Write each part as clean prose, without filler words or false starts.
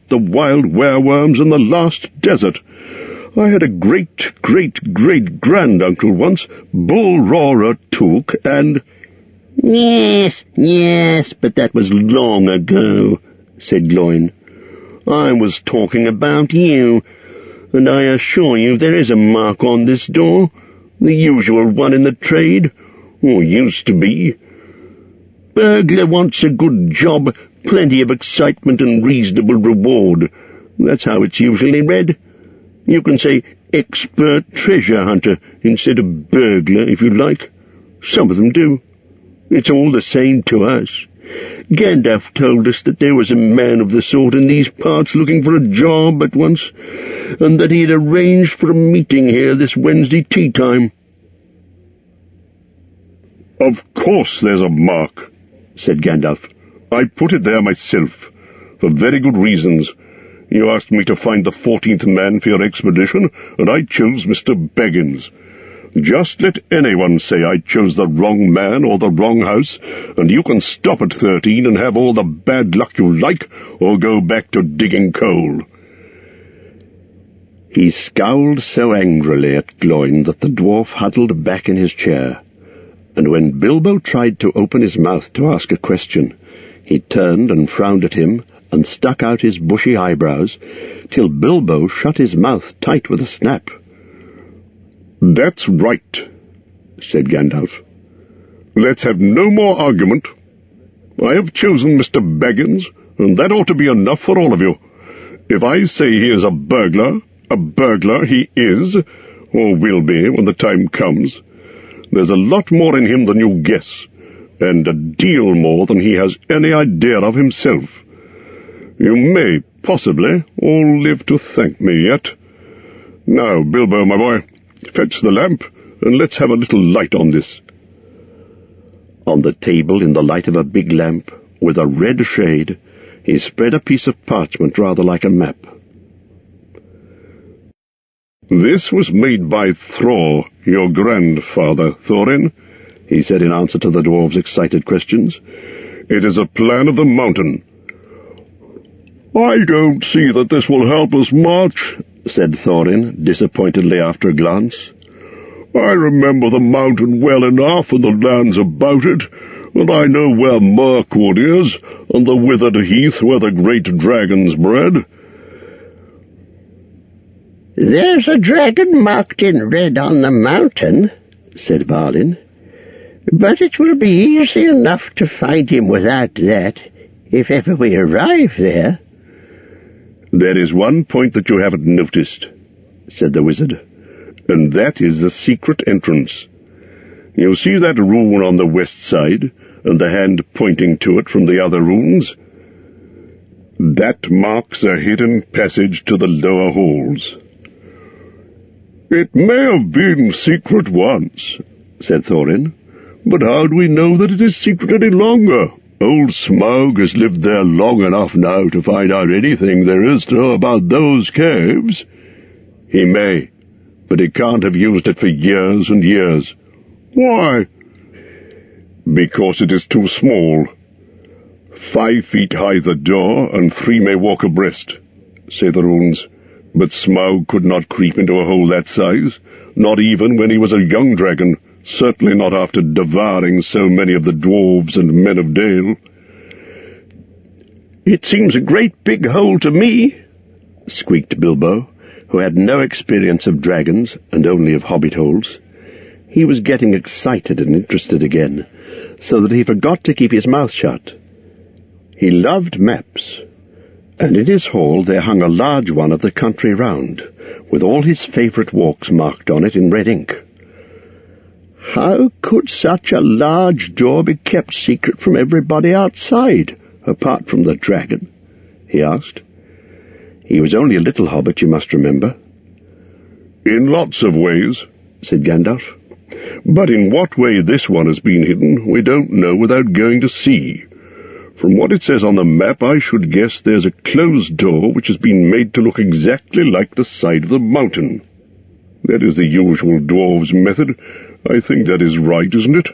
the wild wereworms in the last desert. I had a great-great-great-granduncle once, Bull Roarer Took, and—" Yes, but that was long ago," said Gloin. "I was talking about you, and I assure you there is a mark on this door, the usual one in the trade, or used to be. Burglar wants a good job, plenty of excitement and reasonable reward. That's how it's usually read. You can say expert treasure hunter instead of burglar if you like. Some of them do. It's all the same to us. Gandalf told us that there was a man of the sort in these parts looking for a job at once, and that he had arranged for a meeting here this Wednesday tea-time." "Of course there's a mark," said Gandalf. "I put it there myself, for very good reasons. You asked me to find the 14th man for your expedition, and I chose Mr. Baggins. Just let anyone say I chose the wrong man or the wrong house, and you can stop at 13 and have all the bad luck you like, or go back to digging coal." He scowled so angrily at Gloin that the dwarf huddled back in his chair, and when Bilbo tried to open his mouth to ask a question, he turned and frowned at him and stuck out his bushy eyebrows, till Bilbo shut his mouth tight with a snap. "That's right," said Gandalf. "Let's have no more argument. I have chosen Mr. Baggins, and that ought to be enough for all of you. If I say he is a burglar he is, or will be when the time comes. There's a lot more in him than you guess, and a deal more than he has any idea of himself. You may, possibly, all live to thank me yet. Now, Bilbo, my boy, fetch the lamp, and let's have a little light on this." On the table, in the light of a big lamp, with a red shade, he spread a piece of parchment rather like a map. "This was made by Thror, your grandfather, Thorin," he said in answer to the dwarves' excited questions. "It is a plan of the mountain." "I don't see that this will help us much," said Thorin, disappointedly after a glance. "I remember the mountain well enough and the lands about it, and I know where Mirkwood is, and the withered heath where the great dragons bred." "There's a dragon marked in red on the mountain," said Balin, "but it will be easy enough to find him without that, if ever we arrive there." "There is one point that you haven't noticed," said the wizard, "and that is the secret entrance. You see that rune on the west side, and the hand pointing to it from the other runes? That marks a hidden passage to the lower halls." "It may have been secret once," said Thorin, "but how do we know that it is secret any longer? Old Smaug has lived there long enough now to find out anything there is to know about those caves." "He may, but he can't have used it for years and years." "Why?" "Because it is too small. 5 feet high the door, and 3 may walk abreast, say the runes. But Smaug could not creep into a hole that size, not even when he was a young dragon, certainly not after devouring so many of the dwarves and men of Dale." "It seems a great big hole to me," squeaked Bilbo, who had no experience of dragons and only of hobbit holes. He was getting excited and interested again, so that he forgot to keep his mouth shut. He loved maps, and in his hall there hung a large one of the country round, with all his favourite walks marked on it in red ink. "How could such a large door be kept secret from everybody outside, apart from the dragon?" he asked. He was only a little hobbit, you must remember. "In lots of ways," said Gandalf. "But in what way this one has been hidden, we don't know without going to see. From what it says on the map, I should guess there's a closed door which has been made to look exactly like the side of the mountain. That is the usual dwarves' method. I think that is right, isn't it?"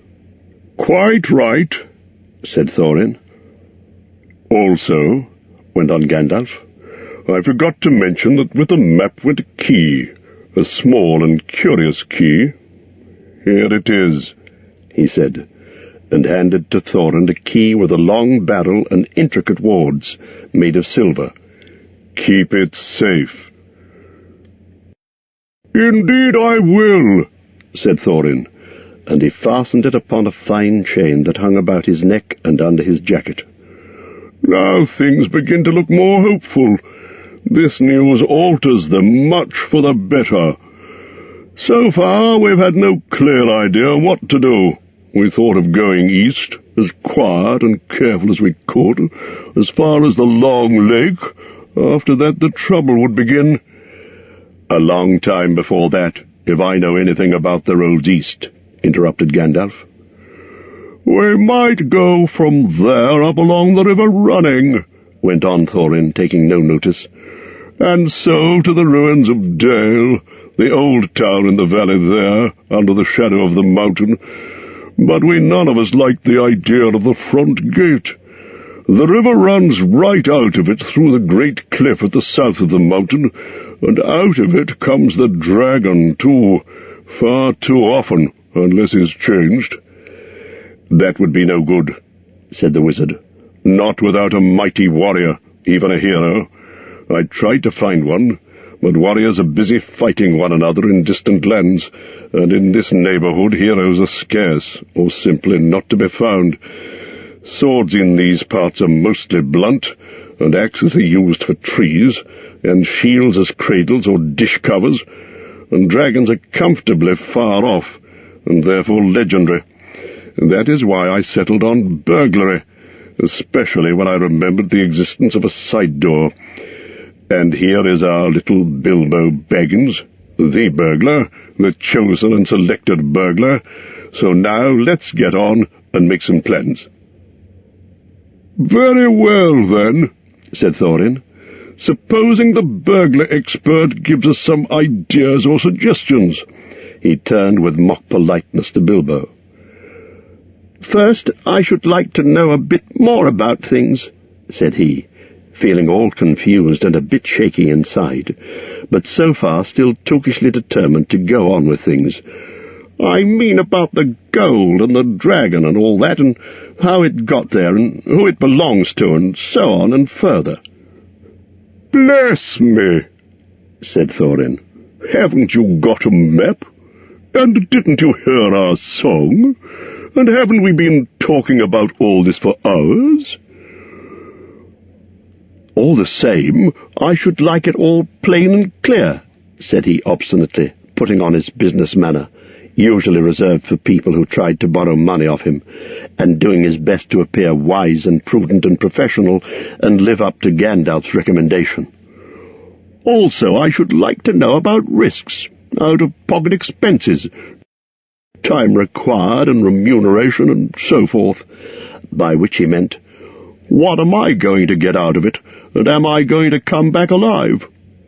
"Quite right," said Thorin. went on Gandalf. "I forgot to mention that with the map went a key, a small and curious key. Here it is," he said, and handed to Thorin a key with a long barrel and intricate wards made of silver. "Keep it safe." "Indeed I will," said Thorin, and he fastened it upon a fine chain that hung about his neck and under his jacket. "Now things begin to look more hopeful. This news alters them much for the better. So far we've had no clear idea what to do. We thought of going east, as quiet and careful as we could, as far as the Long Lake. After that the trouble would begin." "A long time before that, if I know anything about the roads east," interrupted Gandalf. "We might go from there up along the river running," went on Thorin, taking no notice, "and so to the ruins of Dale, the old town in the valley there, under the shadow of the mountain. But we none of us liked the idea of the front gate. The river runs right out of it through the great cliff at the south of the mountain, and out of it comes the dragon, too, far too often, unless he's changed." "That would be no good," said the wizard. "Not without a mighty warrior, even a hero. I tried to find one, but warriors are busy fighting one another in distant lands, and in this neighborhood heroes are scarce, or simply not to be found. Swords in these parts are mostly blunt, and axes are used for trees, and shields as cradles or dish covers, and dragons are comfortably far off, and therefore legendary. That is why I settled on burglary, especially when I remembered the existence of a side door. And here is our little Bilbo Baggins, the burglar, the chosen and selected burglar. So now let's get on and make some plans." "Very well, then," said Thorin. "Supposing the burglar expert gives us some ideas or suggestions." He turned with mock politeness to Bilbo. "First, I should like to know a bit more about things," said he, feeling all confused and a bit shaky inside, but so far still tookishly determined to go on with things. "I mean about the gold and the dragon and all that, and how it got there, and who it belongs to, and so on and further." "Bless me," said Thorin. "Haven't you got a map? And didn't you hear our song? And haven't we been talking about all this for hours?" "All the same, I should like it all plain and clear," said he obstinately, putting on his business manner, usually reserved for people who tried to borrow money off him, and doing his best to appear wise and prudent and professional and live up to Gandalf's recommendation. "Also, I should like to know about risks, out-of-pocket expenses, time required and remuneration and so forth," by which he meant, what am I going to get out of it, and am I going to come back alive?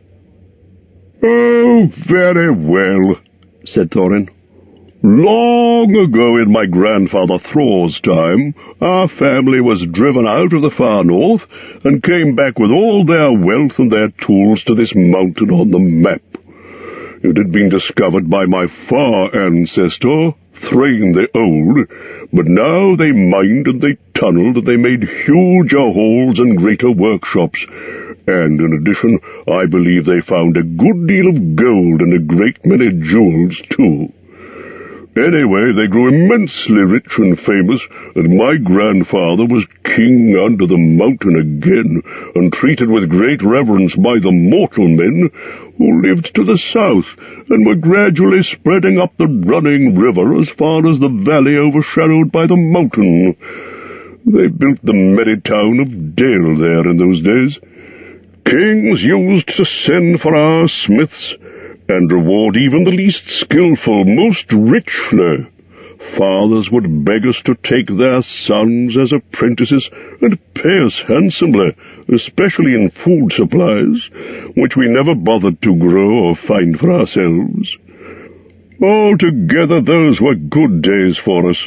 "Oh, very well," said Thorin. "Long ago in my grandfather Thror's time, our family was driven out of the far north and came back with all their wealth and their tools to this mountain on the map. It had been discovered by my far ancestor, Thrain the Old, but now they mined and they tunneled and they made huger halls and greater workshops, and in addition I believe they found a good deal of gold and a great many jewels too. Anyway, they grew immensely rich and famous, and my grandfather was king under the mountain again, and treated with great reverence by the mortal men who lived to the south, and were gradually spreading up the running river as far as the valley overshadowed by the mountain. They built the merry town of Dale there in those days. Kings used to send for our smiths, and reward even the least skilful most richly. Fathers would beg us to take their sons as apprentices, and pay us handsomely, especially in food supplies, which we never bothered to grow or find for ourselves. Altogether those were good days for us,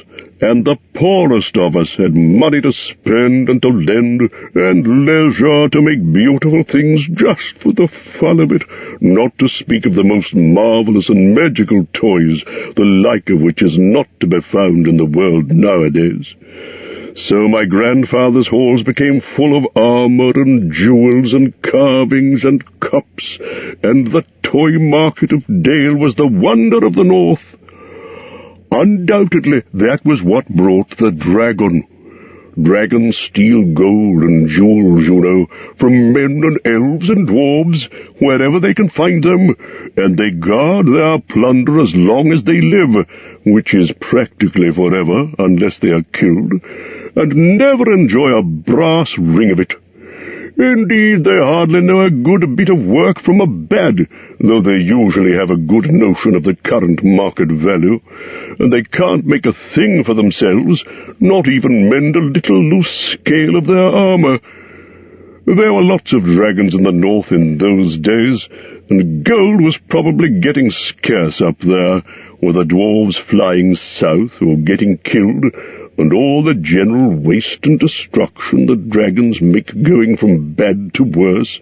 and the poorest of us had money to spend and to lend, and leisure to make beautiful things just for the fun of it, not to speak of the most marvellous and magical toys, the like of which is not to be found in the world nowadays. So my grandfather's halls became full of armour and jewels and carvings and cups, and the toy market of Dale was the wonder of the north. Undoubtedly that was what brought the dragon. Dragons steal gold and jewels, you know, from men and elves and dwarves, wherever they can find them, and they guard their plunder as long as they live, which is practically forever, unless they are killed, and never enjoy a brass ring of it. Indeed, they hardly know a good bit of work from a bad, though they usually have a good notion of the current market value, and they can't make a thing for themselves, not even mend a little loose scale of their armour. There were lots of dragons in the north in those days, and gold was probably getting scarce up there, with the dwarves flying south or getting killed, and all the general waste and destruction the dragons make going from bad to worse.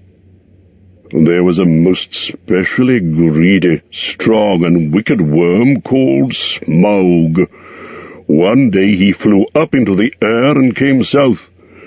There was a most specially greedy, strong, and wicked worm called Smaug. One day he flew up into the air and came south.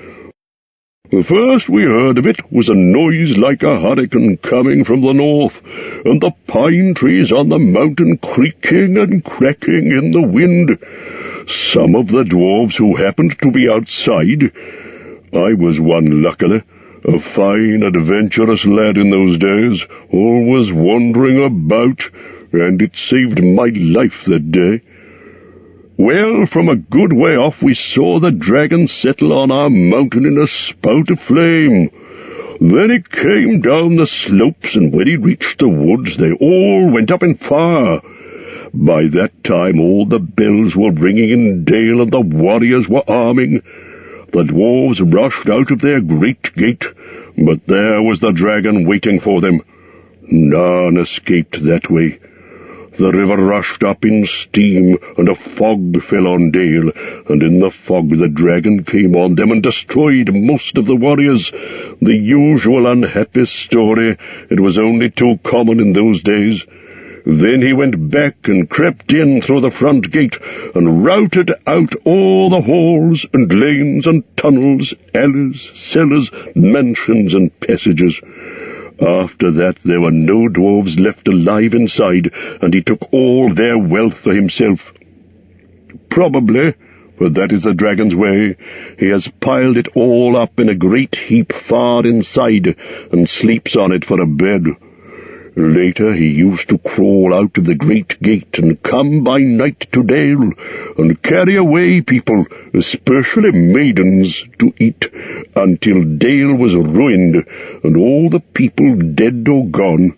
The first we heard of it was a noise like a hurricane coming from the north, and the pine trees on the mountain creaking and cracking in the wind. Some of the dwarves who happened to be outside, I was one luckily, a fine adventurous lad in those days, always wandering about, and it saved my life that day. Well, from a good way off we saw the dragon settle on our mountain in a spout of flame. Then he came down the slopes, and when he reached the woods they all went up in fire. By that time all the bells were ringing in Dale, and the warriors were arming. The dwarves rushed out of their great gate, but there was the dragon waiting for them. None escaped that way. The river rushed up in steam, and a fog fell on Dale, and in the fog the dragon came on them and destroyed most of the warriors. The usual unhappy story. It was only too common in those days. Then he went back and crept in through the front gate, and routed out all the halls and lanes and tunnels, alleys, cellars, mansions, and passages. After that there were no dwarves left alive inside, and he took all their wealth for himself. Probably, for that is the dragon's way, he has piled it all up in a great heap far inside, and sleeps on it for a bed. Later he used to crawl out of the great gate and come by night to Dale, and carry away people, especially maidens, to eat, until Dale was ruined, and all the people dead or gone.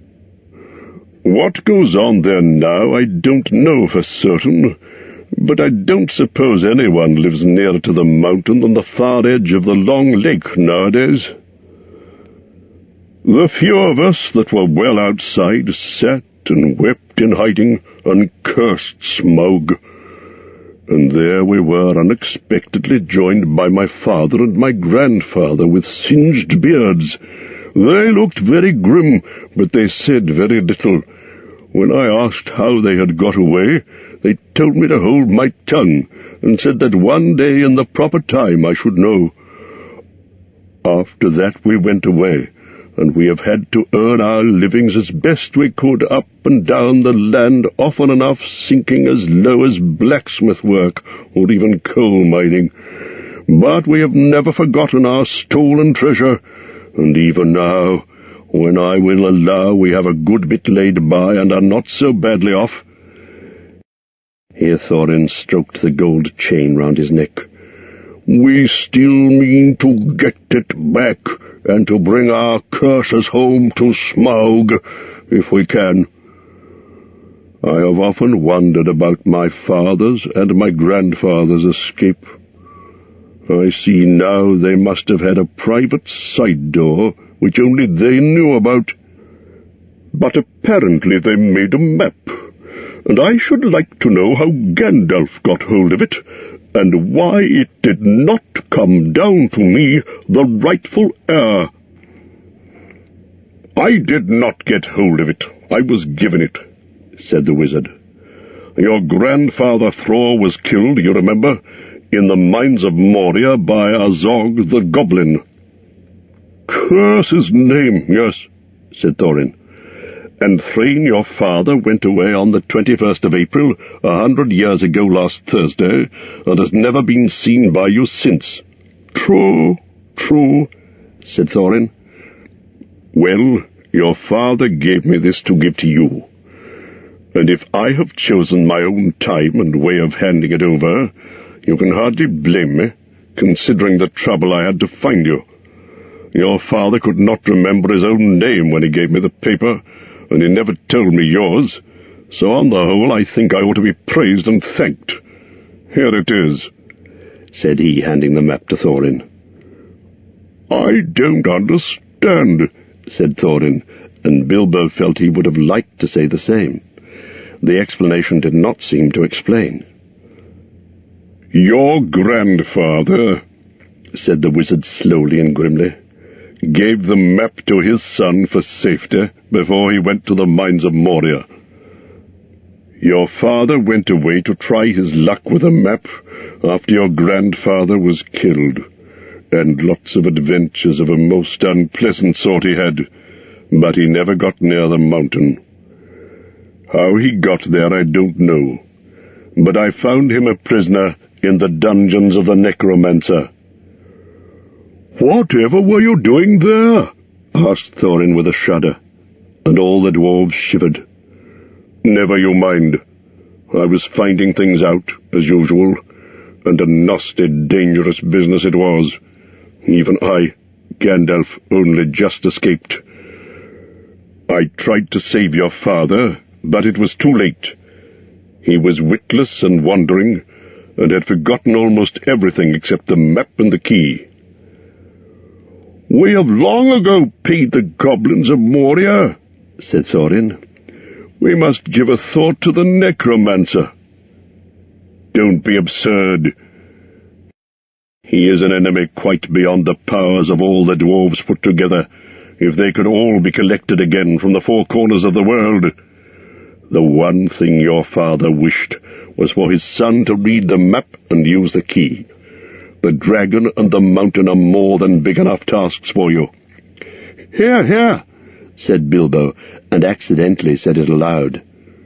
What goes on there now I don't know for certain, but I don't suppose anyone lives nearer to the mountain than the far edge of the Long Lake nowadays. The few of us that were well outside sat and wept in hiding and cursed Smaug. And there we were unexpectedly joined by my father and my grandfather with singed beards. They looked very grim, but they said very little. When I asked how they had got away, they told me to hold my tongue, and said that one day in the proper time I should know. After that we went away, and we have had to earn our livings as best we could up and down the land, often enough sinking as low as blacksmith work or even coal mining. But we have never forgotten our stolen treasure, and even now, when I will allow we have a good bit laid by and are not so badly off." Here Thorin stroked the gold chain round his neck. "We still mean to get it back, and to bring our curses home to Smaug, if we can. I have often wondered about my father's and my grandfather's escape. I see now they must have had a private side door, which only they knew about. But apparently they made a map, and I should like to know how Gandalf got hold of it, and why it did not come down to me, the rightful heir." "I did not get hold of it. I was given it," said the wizard. "Your grandfather Thror was killed, you remember, in the mines of Moria by Azog the Goblin." "Curse his name, yes," said Thorin. "And Thrain, your father, went away on the 21st of April, 100 years ago last Thursday, and has never been seen by you since." "True, true," said Thorin. "Well, your father gave me this to give to you, and if I have chosen my own time and way of handing it over, you can hardly blame me, considering the trouble I had to find you. Your father could not remember his own name when he gave me the paper, and he never told me yours, so on the whole I think I ought to be praised and thanked. Here it is," said he, handing the map to Thorin. "I don't understand," said Thorin, and Bilbo felt he would have liked to say the same. The explanation did not seem to explain. "Your grandfather," said the wizard slowly and grimly, "gave the map to his son for safety before he went to the mines of Moria. Your father went away to try his luck with a map after your grandfather was killed, and lots of adventures of a most unpleasant sort he had, but he never got near the mountain. How he got there I don't know, but I found him a prisoner in the dungeons of the Necromancer." "Whatever were you doing there?" asked Thorin with a shudder, and all the dwarves shivered. "Never you mind. I was finding things out, as usual, and a nasty, dangerous business it was. Even I, Gandalf, only just escaped. I tried to save your father, but it was too late. He was witless and wandering, and had forgotten almost everything except the map and the key." "We have long ago paid the goblins of Moria," said Thorin. "We must give a thought to the Necromancer." "Don't be absurd. He is an enemy quite beyond the powers of all the dwarves put together, if they could all be collected again from the four corners of the world. The one thing your father wished was for his son to read the map and use the key. The dragon and the mountain are more than big enough tasks for you." "Hear, hear," said Bilbo, and accidentally said it aloud.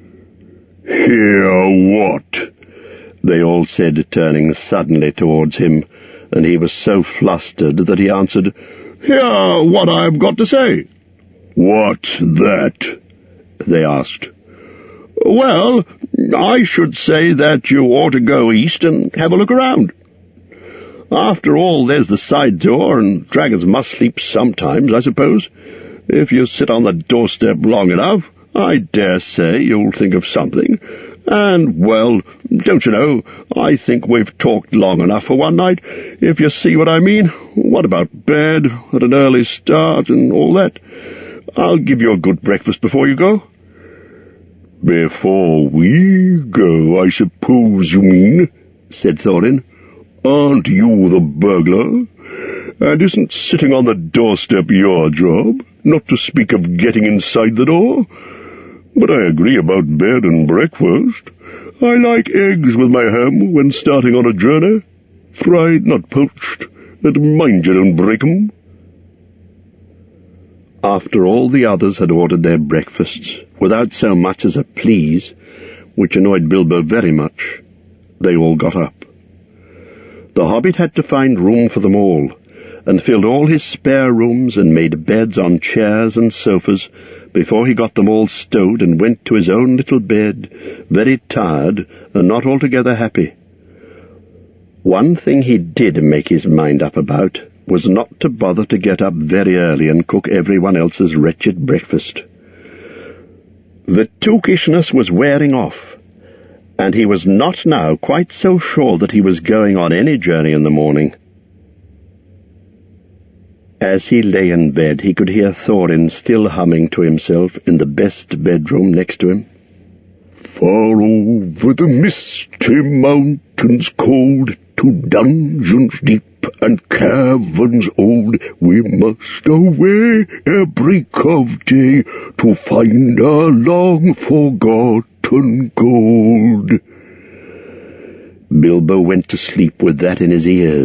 "Hear what?" they all said, turning suddenly towards him, and he was so flustered that he answered, "Hear what I've got to say." "What's that?" they asked. "Well, I should say that you ought to go east and have a look around. After all, there's the side door, and dragons must sleep sometimes, I suppose. If you sit on the doorstep long enough, I dare say you'll think of something. And, well, don't you know, I think we've talked long enough for one night, if you see what I mean. What about bed, at an early start, and all that? I'll give you a good breakfast before you go." "Before we go, I suppose you mean," said Thorin. "Aren't you the burglar? And isn't sitting on the doorstep your job, not to speak of getting inside the door? But I agree about bed and breakfast. I like eggs with my ham when starting on a journey. Fried, not poached, and mind you don't break 'em." After all the others had ordered their breakfasts, without so much as a please, which annoyed Bilbo very much, they all got up. The hobbit had to find room for them all, and filled all his spare rooms and made beds on chairs and sofas before he got them all stowed and went to his own little bed, very tired and not altogether happy. One thing he did make his mind up about was not to bother to get up very early and cook everyone else's wretched breakfast. The tookishness was wearing off, and he was not now quite so sure that he was going on any journey in the morning. As he lay in bed, he could hear Thorin still humming to himself in the best bedroom next to him. Far over the misty mountains cold, to dungeons deep and caverns old, we must away ere break of day, to find our long-forgotten gold. Bilbo went to sleep with that in his ears.